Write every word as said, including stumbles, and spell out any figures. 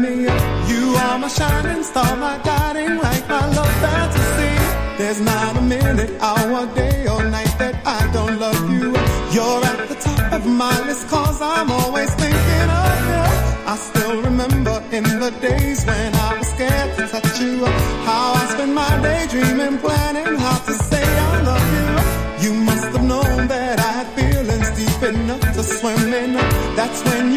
me. You are my shining star, my guiding light, my love fantasy. There's not a minute, hour, day or night that I don't love you. You're at the top of my list, cause I'm always thinking of you. I still remember in the days when I was scared to touch you, how I spent my day dreaming, planning how to say I love you. You must have known that I had feelings deep enough to swim in. That's when